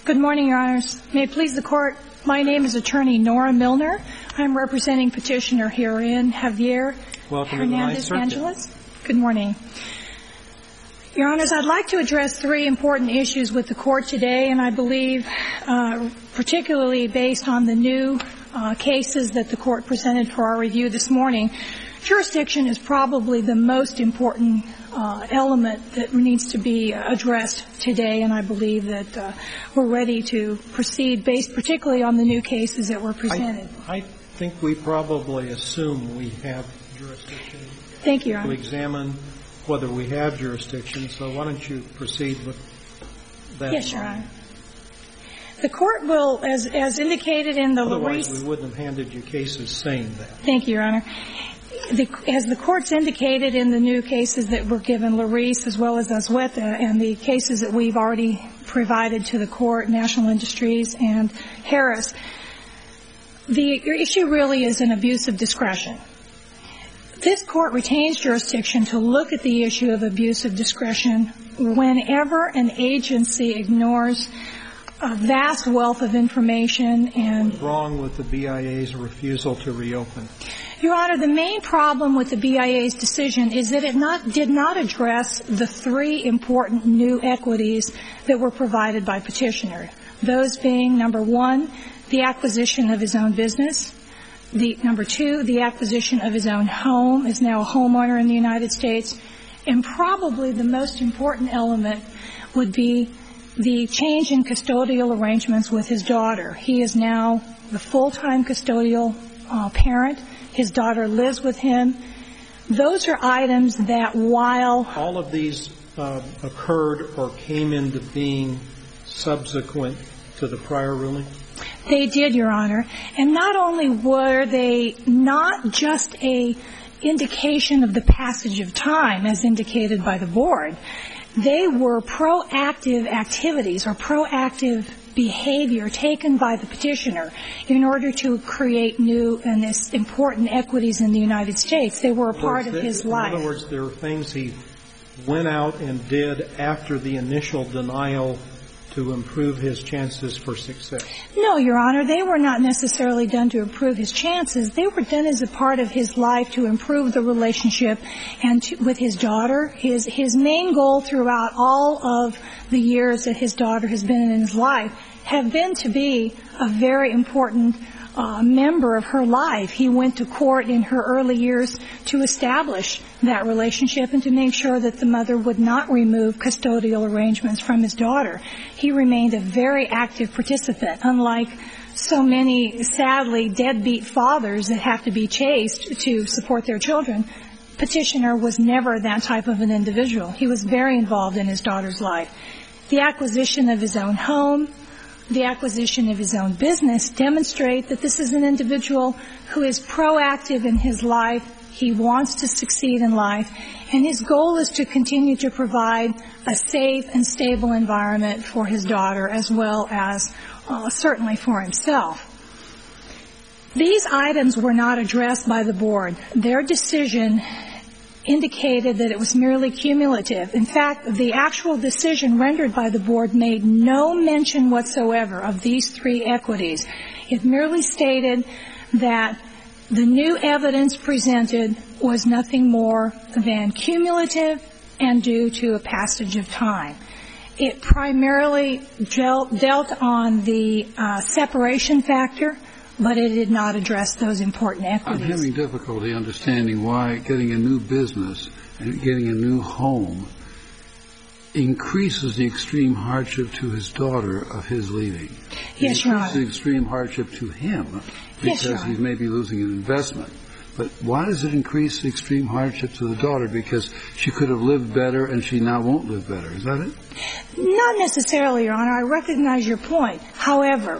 Good morning, Your Honors. May it please the Court, my name is Attorney Nora Milner. I'm representing petitioner herein, Javier Hernandez-Angeles. Good morning. Your Honors, I'd like to address three important issues with the Court today, and I believe particularly based on the new cases that the Court presented for our review this morning. Jurisdiction is probably the most important element that needs to be addressed today, and I believe that we're ready to proceed based particularly on the new cases that were presented. I think we probably assume we have jurisdiction. Thank you, Your Honor. To examine whether we have jurisdiction, so why don't you proceed with that? Yes, Your Honor. The Court will, as indicated in the Otherwise, we wouldn't have handed you cases saying that. Thank you, Your Honor. As the Court's indicated in the new cases that were given, Larice as well as Azueta, and the cases that we've already provided to the Court, National Industries and Harris, the issue really is an abuse of discretion. This Court retains jurisdiction to look at the issue of abuse of discretion whenever an agency ignores a vast wealth of information and... What's wrong with the BIA's refusal to reopen? Your Honor, the main problem with the BIA's decision is that it did not address the three important new equities that were provided by petitioner. Those being, number one, the acquisition of his own business. Number two, the acquisition of his own home, is now a homeowner in the United States. And probably the most important element would be the change in custodial arrangements with his daughter. He is now the full-time custodial parent. His daughter lives with him. Those are items that while... All of these occurred or came into being subsequent to the prior ruling? They did, Your Honor. And not only were they not just a indication of the passage of time as indicated by the Board, they were proactive activities or proactive behavior taken by the petitioner in order to create new and important equities in the United States. They were a part of his life. In other words, there were things he went out and did after the initial denial to improve his chances for success. No, Your Honor. They were not necessarily done to improve his chances. They were done as a part of his life to improve the relationship and with his daughter. His main goal throughout all of the years that his daughter has been in his life have been to be a very important member of her life. He went to court in her early years to establish that relationship and to make sure that the mother would not remove custodial arrangements from his daughter. He remained a very active participant, unlike so many, sadly, deadbeat fathers that have to be chased to support their children. Petitioner was never that type of an individual. He was very involved in his daughter's life. The acquisition of his own home, the acquisition of his own business demonstrate that this is an individual who is proactive in his life. He wants to succeed in life, and his goal is to continue to provide a safe and stable environment for his daughter as well as certainly for himself. These items were not addressed by the Board. Their decision indicated that it was merely cumulative. In fact, the actual decision rendered by the Board made no mention whatsoever of these three equities. It merely stated that the new evidence presented was nothing more than cumulative and due to a passage of time. It primarily dealt on the separation factor, but it did not address those important equities. I'm having difficulty understanding why getting a new business and getting a new home increases the extreme hardship to his daughter of his leaving. Yes, Your Honor. It increases the extreme hardship to him because he may be losing an investment. But why does it increase the extreme hardship to the daughter? Because she could have lived better and she now won't live better. Is that it? Not necessarily, Your Honor. I recognize your point. However,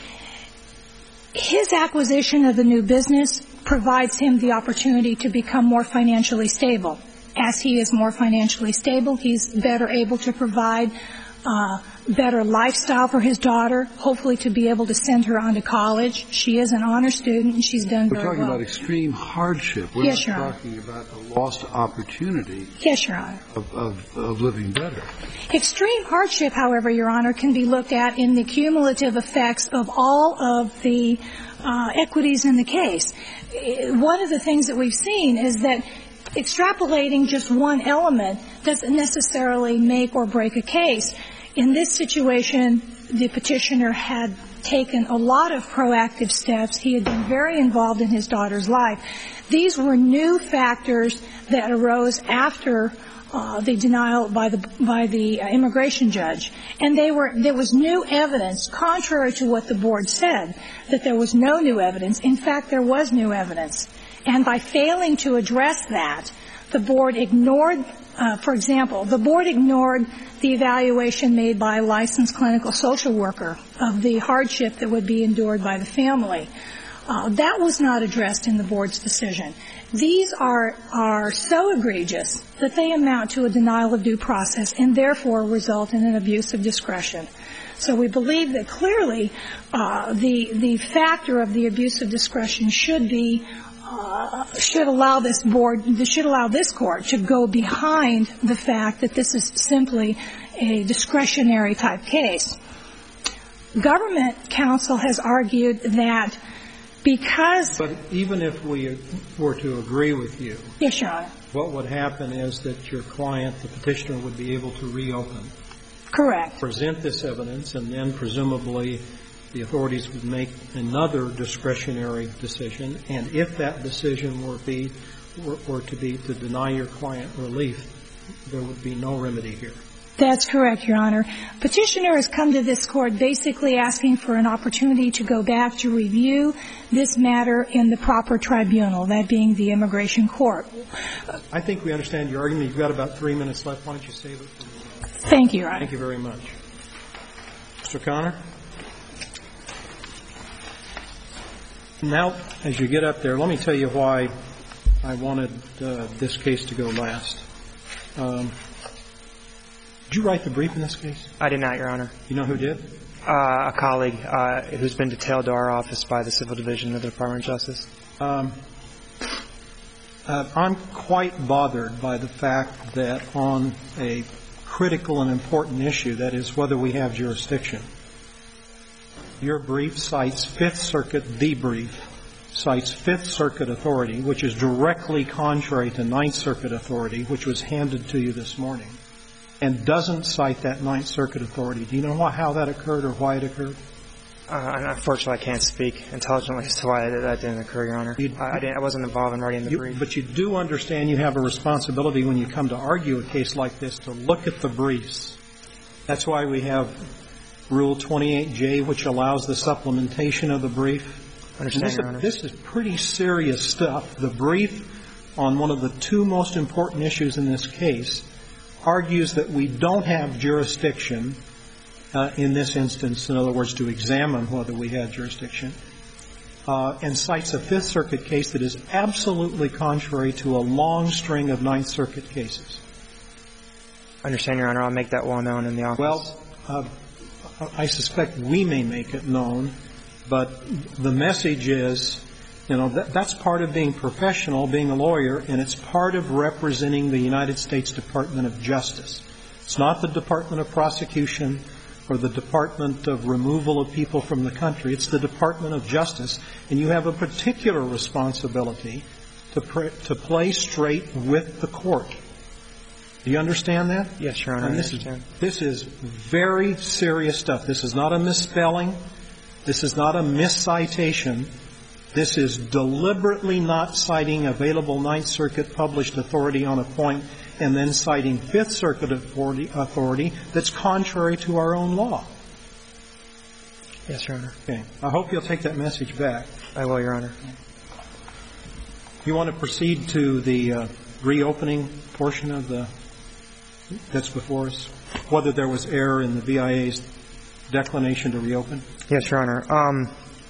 his acquisition of the new business provides him the opportunity to become more financially stable. As he is more financially stable, he's better able to provide better lifestyle for his daughter, hopefully to be able to send her on to college. She is an honor student, and she's done very well. We're talking about extreme hardship. We're Yes, Your not Honor. talking about a lost opportunity Yes, Your Honor. of living better. Extreme hardship, however, Your Honor, can be looked at in the cumulative effects of all of the equities in the case. One of the things that we've seen is that extrapolating just one element doesn't necessarily make or break a case. In this situation, the petitioner had taken a lot of proactive steps. He had been very involved in his daughter's life. These were new factors that arose after the denial by the immigration judge. And there was new evidence, contrary to what the board said, that there was no new evidence. In fact, there was new evidence. And by failing to address that, the board ignored, for example, the board ignored the evaluation made by a licensed clinical social worker of the hardship that would be endured by the family. That was not addressed in the board's decision. These are so egregious that they amount to a denial of due process and therefore result in an abuse of discretion. So we believe that clearly the factor of the abuse of discretion should allow this court to go behind the fact that this is simply a discretionary type case. Government counsel has argued that because... But even if we were to agree with you, yes, Your Honor, what would happen is that your client, the petitioner, would be able to reopen. Correct. Present this evidence, and then presumably the authorities would make another discretionary decision. And if that decision were to be to deny your client relief, there would be no remedy here. That's correct, Your Honor. Petitioner has come to this court basically asking for an opportunity to go back to review this matter in the proper tribunal, that being the immigration court. I think we understand your argument. You've got about 3 minutes left. Why don't you save it for me? Thank you, Your Honor. Thank you very much. Mr. Connor? Now, as you get up there, let me tell you why I wanted this case to go last. Did you write the brief in this case? I did not, Your Honor. You know who did? A colleague who's been detailed to our office by the Civil Division of the Department of Justice. I'm quite bothered by the fact that on a critical and important issue, that is whether we have jurisdiction, your brief cites Fifth Circuit, the brief cites Fifth Circuit authority, which is directly contrary to Ninth Circuit authority, which was handed to you this morning, and doesn't cite that Ninth Circuit authority. Do you know how that occurred or why it occurred? Unfortunately, I can't speak intelligently as to why that didn't occur, Your Honor. I wasn't involved in writing the brief. But you do understand you have a responsibility when you come to argue a case like this to look at the briefs. That's why we have Rule 28J, which allows the supplementation of the brief. Understand, Your Honor. This is pretty serious stuff. The brief on one of the two most important issues in this case argues that we don't have jurisdiction in this instance, in other words, to examine whether we had jurisdiction, and cites a Fifth Circuit case that is absolutely contrary to a long string of Ninth Circuit cases. I understand, Your Honor. I'll make that well known in the office. Well, I suspect we may make it known, but the message is, you know, that's part of being professional, being a lawyer, and it's part of representing the United States Department of Justice. It's not the Department of Prosecution or the Department of Removal of People from the country. It's the Department of Justice, and you have a particular responsibility to play straight with the court. Do you understand that? Yes, Your Honor, I understand. This is very serious stuff. This is not a misspelling. This is not a miscitation. This is deliberately not citing available Ninth Circuit published authority on a point and then citing Fifth Circuit authority that's contrary to our own law. Yes, Your Honor. Okay. I hope you'll take that message back. I will, Your Honor. You want to proceed to the reopening portion of that's before us, whether there was error in the BIA's declination to reopen? Yes, Your Honor.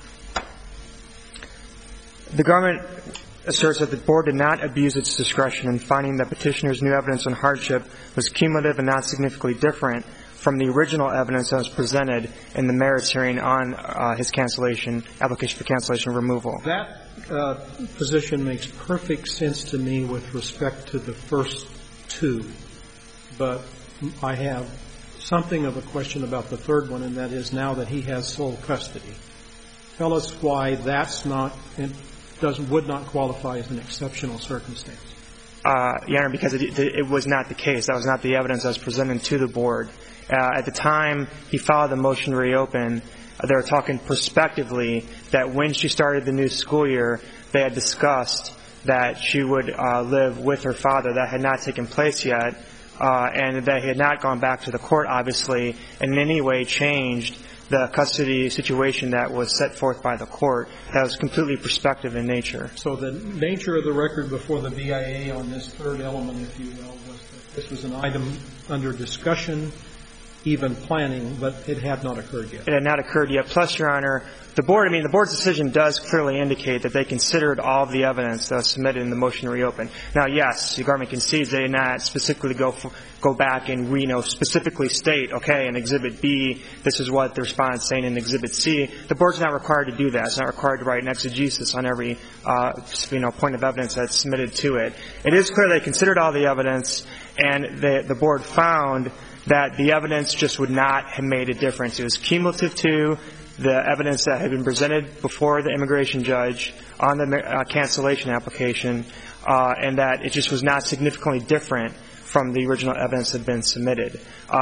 The government asserts that the board did not abuse its discretion in finding that petitioner's new evidence on hardship was cumulative and not significantly different from the original evidence that was presented in the merits hearing on his cancellation, application for cancellation removal. That position makes perfect sense to me with respect to the first two, but I have something of a question about the third one, and that is now that he has sole custody. Tell us why that's not would not qualify as an exceptional circumstance. Your Honor, because it was not the case. That was not the evidence that was presented to the board. At the time he filed the motion to reopen, they were talking prospectively that when she started the new school year, they had discussed that she would live with her father. That had not taken place yet, and that he had not gone back to the court, obviously, and in any way changed the custody situation that was set forth by the court. That was completely prospective in nature. So the nature of the record before the BIA on this third element, if you will, was that this was an item under discussion, even planning, but it had not occurred yet. It had not occurred yet. Plus, Your Honor, the board's decision does clearly indicate that they considered all of the evidence that was submitted in the motion to reopen. Now, yes, the government concedes they did not specifically go back and specifically state, okay, in Exhibit B, this is what the respondent is saying in Exhibit C. The board's not required to do that. It's not required to write an exegesis on every point of evidence that's submitted to it. It is clear they considered all the evidence, and the board found that the evidence just would not have made a difference. It was cumulative to the evidence that had been presented before the immigration judge on the cancellation application, and that it just was not significantly different from the original evidence that had been submitted.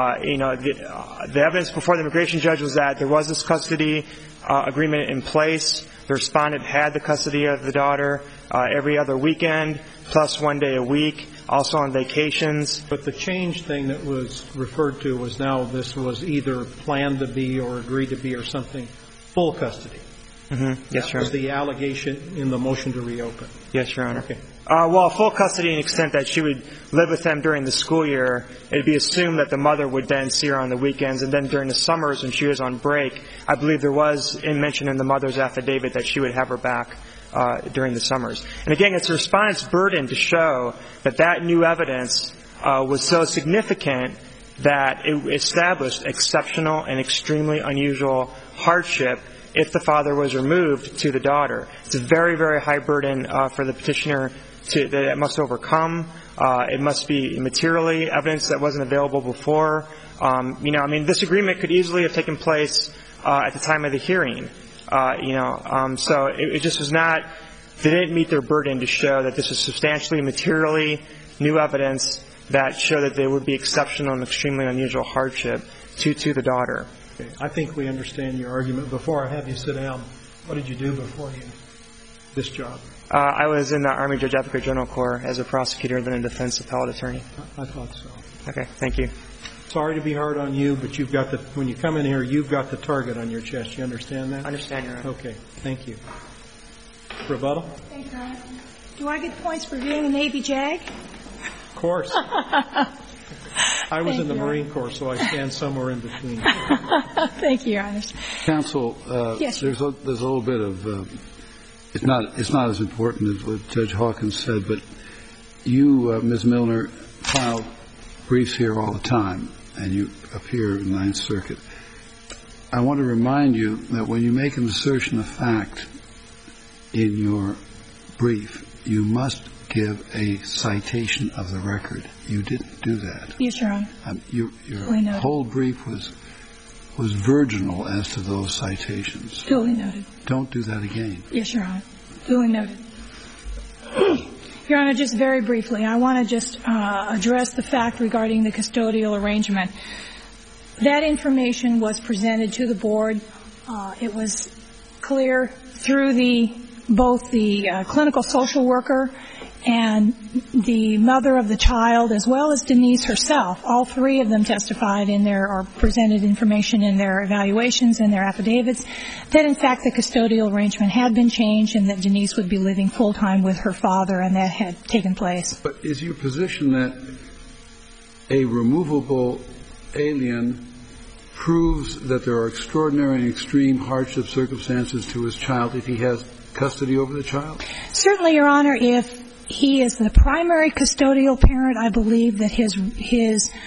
The evidence before the immigration judge was that there was this custody agreement in place. The respondent had the custody of the daughter every other weekend, plus 1 day a week, also on vacations. But the change thing that was referred to was now this was either planned to be or agreed to be or something, full custody. Mm-hmm. Yes, Your Honor. That was the allegation in the motion to reopen. Yes, Your Honor. Okay. Well, full custody in the extent that she would live with them during the school year, it would be assumed that the mother would then see her on the weekends, and then during the summers when she was on break, I believe there was mention in the mother's affidavit that she would have her back during the summers. And again, it's the respondent's burden to show that that new evidence was so significant that it established exceptional and extremely unusual hardship if the father was removed to the daughter. It's a very, very high burden for the petitioner that it must overcome. It must be materially evidence that wasn't available before. This agreement could easily have taken place at the time of the hearing. So it just was not, they didn't meet their burden to show that this was substantially materially new evidence that showed that there would be exceptional and extremely unusual hardship to the daughter. Okay. I think we understand your argument. Before I have you sit down, what did you do before this job? I was in the Army Judge Advocate General Corps as a prosecutor and then a defense appellate attorney. I thought so. Okay. Thank you. Sorry to be hard on you, but when you come in here, you've got the target on your chest. You understand that? I understand, Your Honor. Okay. Thank you. Rebuttal? Thank you, Your Honor. Do I get points for being a Navy JAG? Of course. I was in the Marine Corps, so I stand somewhere in between. Thank you, Your Honor. Counsel, yes, there's a little bit of it's not as important as what Judge Hawkins said, but you, Ms. Milner, file briefs here all the time, and you appear in Ninth Circuit. I want to remind you that when you make an assertion of fact in your brief, you must give a citation of the record. You didn't do that. Yes, Your Honor. Your whole brief was virginal as to those citations. Duly noted. Don't do that again. Yes, Your Honor. Duly noted. Your Honor, just very briefly, I want to just address the fact regarding the custodial arrangement. That information was presented to the board. It was clear through both the clinical social worker and the mother of the child, as well as Denise herself. All three of them testified or presented information in their evaluations and their affidavits that, in fact, the custodial arrangement had been changed and that Denise would be living full-time with her father, and that had taken place. But is your position that a removable alien proves that there are extraordinary and extreme hardship circumstances to his child if he has custody over the child? Certainly, Your Honor. If he is the primary custodial parent, I believe that his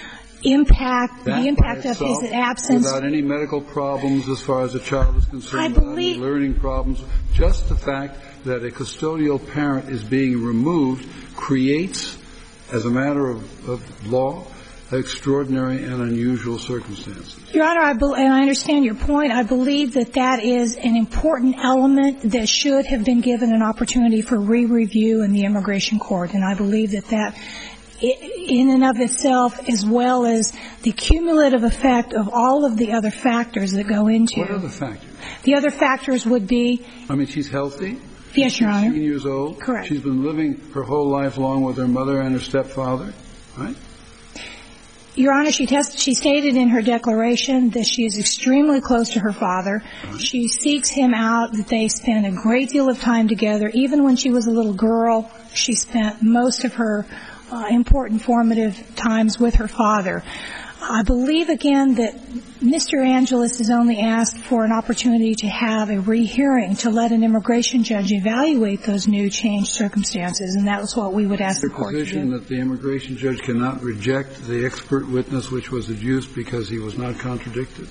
impact That the impact by of his itself, absence. Without any medical problems as far as the child is concerned, I without believe- any learning problems, just the fact that a custodial parent is being removed creates, as a matter of law, extraordinary and unusual circumstances. Your Honor, and I understand your point. I believe that that is an important element that should have been given an opportunity for re-review in the immigration court. And I believe that that, in and of itself, as well as the cumulative effect of all of the other factors that go into. What other factors? The other factors would be. I mean, she's healthy. Yes, Your Honor. 16 years old. Correct. She's been living her whole life along with her mother and her stepfather, right? Your Honor, she stated in her declaration that she is extremely close to her father. She seeks him out, that they spend a great deal of time together. Even when she was a little girl, she spent most of her important formative times with her father. I believe, again, that Mr. Angeles has only asked for an opportunity to have a rehearing, to let an immigration judge evaluate those new changed circumstances, and that was what we would ask the court to do. Your position that the immigration judge cannot reject the expert witness which was adduced because he was not contradicted?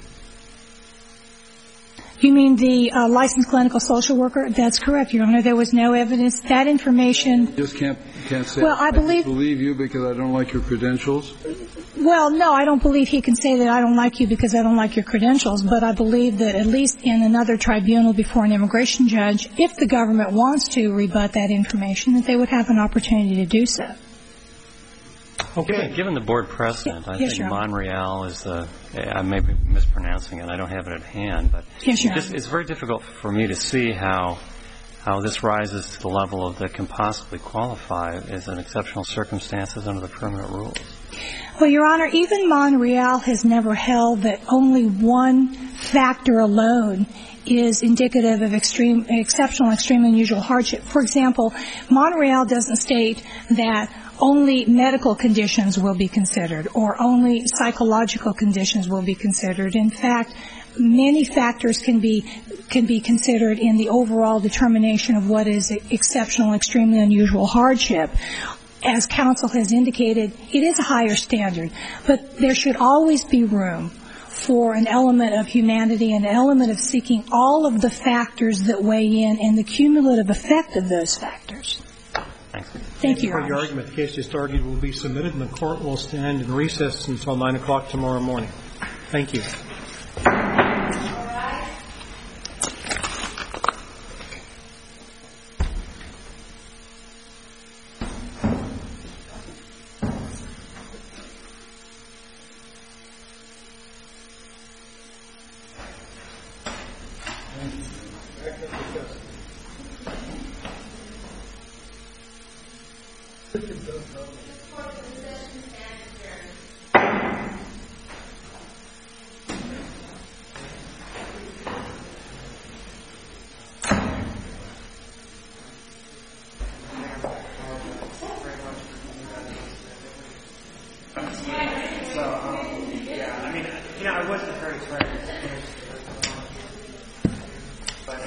You mean the licensed clinical social worker? That's correct, Your Honor. There was no evidence. That information. You just can't say, well, I believe you because I don't like your credentials? Well, no, I don't believe he can say that I don't like you because I don't like your credentials, but I believe that at least in another tribunal before an immigration judge, if the government wants to rebut that information, that they would have an opportunity to do so. Okay. Given the board precedent, I Yes, think Your Honor. Monreal is the, I may be mispronouncing it, I don't have it at hand, but Yes, Your Honor. it's very difficult for me to see how this rises to the level that can possibly qualify as an exceptional circumstances under the permanent rules. Well, Your Honor, even Monreal has never held that only one factor alone is indicative of exceptional, extreme, unusual hardship. For example, Monreal doesn't state that only medical conditions will be considered or only psychological conditions will be considered. In fact, many factors can be considered in the overall determination of what is exceptional, extremely unusual hardship. As counsel has indicated, it is a higher standard, but there should always be room for an element of humanity, an element of seeking all of the factors that weigh in and the cumulative effect of those factors. Thank you, Your Honor. For your argument, the case just argued will be submitted, and the court will stand in recess until 9 o'clock tomorrow morning. Thank you. I wasn't very excited. But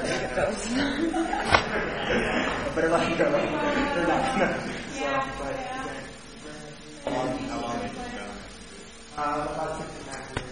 better let you go. They're not. About 6 and a half years.